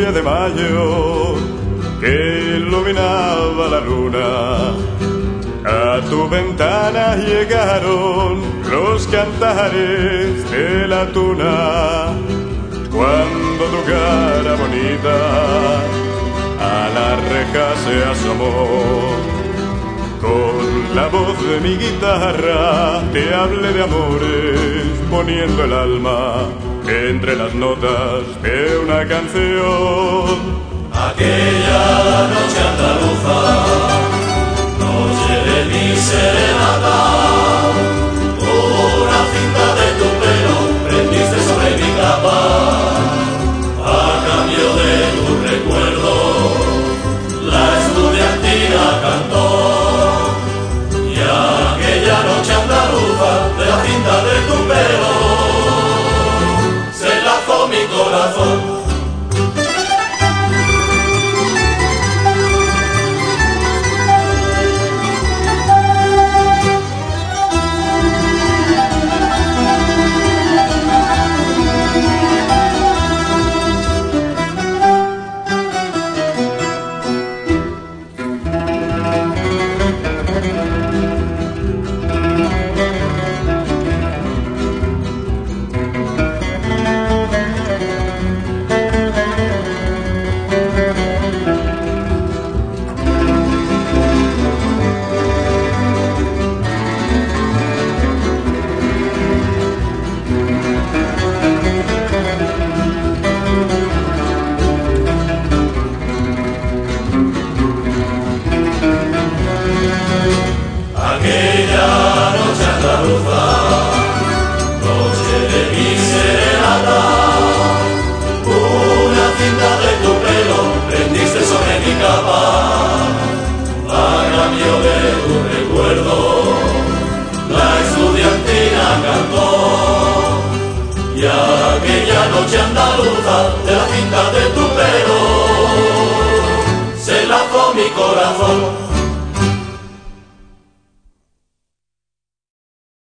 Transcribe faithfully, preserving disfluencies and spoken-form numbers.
lluvia de mayo que iluminaba la luna. A tu ventana llegaron los cantares de la tuna, cuando tu cara bonita a la reja se asomó. Con la voz de mi guitarra te hablé de amores, poniendo el alma entre las notas de una canción. Aquella noche andaluza, noche de mi serenata, una cinta de tu pelo prendiste sobre mi capa, a cambio de tu recuerdo la estudiantina cantó. Y aquella noche andaluza, de la cinta de tu pelo se enlazó mi corazón. Noche de mi serenata, una cinta de tu pelo prendiste sobre mi capa, a cambio de tu recuerdo la estudiantina cantó. Y aquella noche andaluza, de la cinta de tu pelo se enlazó mi corazón.